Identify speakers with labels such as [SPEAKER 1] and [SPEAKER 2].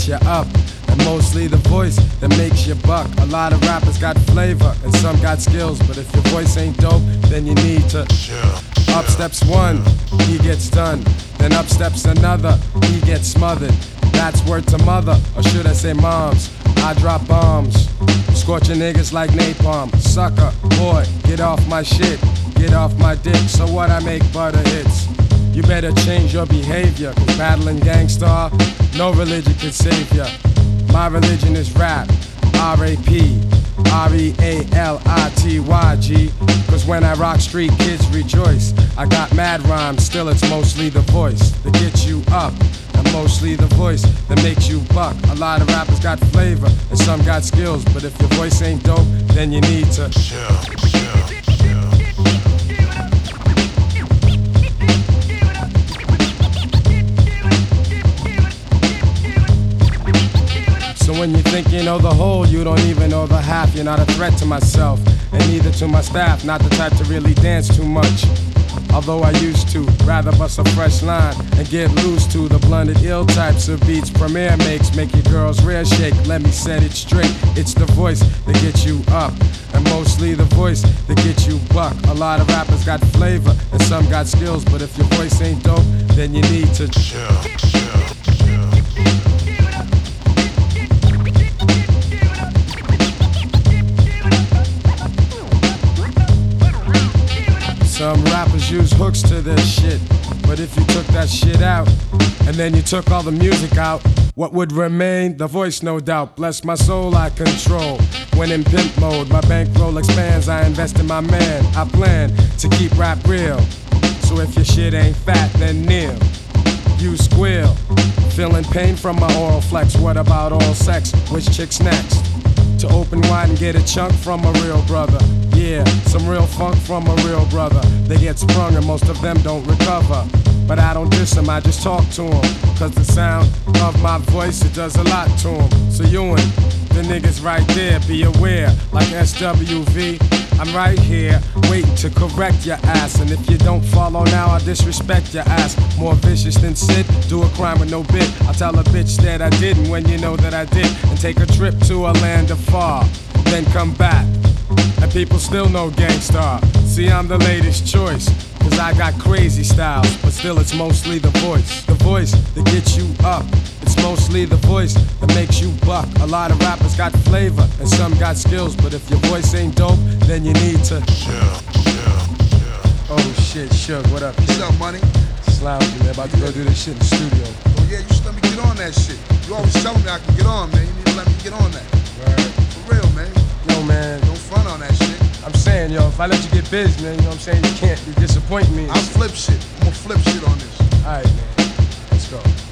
[SPEAKER 1] you up, and mostly the voice that makes you buck. A lot of rappers got flavor and some got skills, but if your voice ain't dope, then you need to up steps one, he gets done. Then up steps another, he gets smothered. That's word to mother, or should I say moms. I drop bombs, scorching niggas like napalm. Sucker, boy, get off my shit, get off my dick. So what, I make butter hits. You better change your behavior, cause battling gangsta, no religion can save ya. My religion is rap, R.A.P. R-E-A-L-I-T-Y-G. Cause when I rock, street kids rejoice. I got mad rhymes, still it's mostly the voice that gets you up, and mostly the voice that makes you buck. A lot of rappers got flavor and some got skills, but if your voice ain't dope, then you need to So when you think you know the whole, you don't even know the half. You're not a threat to myself, and neither to my staff. Not the type to really dance too much, although I used to. Rather bust a fresh line and get loose to the blended ill types of beats Premier makes. Make your girl's rear shake, let me set it straight. It's the voice that gets you up, and mostly the voice that gets you buck. A lot of rappers got flavor and some got skills, but if your voice ain't dope, then you need to Some rappers use hooks to their shit, but if you took that shit out, and then you took all the music out, what would remain? The voice, no doubt. Bless my soul, I control. When in pimp mode, my bankroll expands. I invest in my man. I plan to keep rap real. So if your shit ain't fat, then kneel. You squeal. Feeling pain from my oral flex. What about all sex? Which chick's next? To open wide and get a chunk from a real brother. Yeah, some real funk from a real brother. They get sprung and most of them don't recover. But I don't diss them, I just talk to them. Cause the sound of my voice, it does a lot to them. So you and the niggas right there, be aware. Like SWV, I'm right here, waiting to correct your ass. And if you don't follow now, I disrespect your ass. More vicious than Sid, do a crime with no bit. I tell a bitch that I didn't when you know that I did. And take a trip to a land afar, then come back. And people still know Gangstar. See, I'm the latest choice, cause I got crazy styles. But still it's mostly the voice that gets you up. It's mostly the voice that makes you buck. A lot of rappers got flavor and some got skills, but if your voice ain't dope, then you need to Oh shit, Suge, what up, kid?
[SPEAKER 2] What's up, money?
[SPEAKER 1] Lounging, man, about to go do this shit in the studio.
[SPEAKER 2] Oh yeah, you should let me get on that shit. You always tell me I can get on, man. You need to let me get on that.
[SPEAKER 1] Right.
[SPEAKER 2] For real, man.
[SPEAKER 1] Yo, man.
[SPEAKER 2] Don't front on that shit.
[SPEAKER 1] I'm saying, yo, if I let you get busy, man, you know what I'm saying? You can't disappoint me.
[SPEAKER 2] I'll flip shit. I'm gonna flip shit on this.
[SPEAKER 1] Alright, man. Let's go.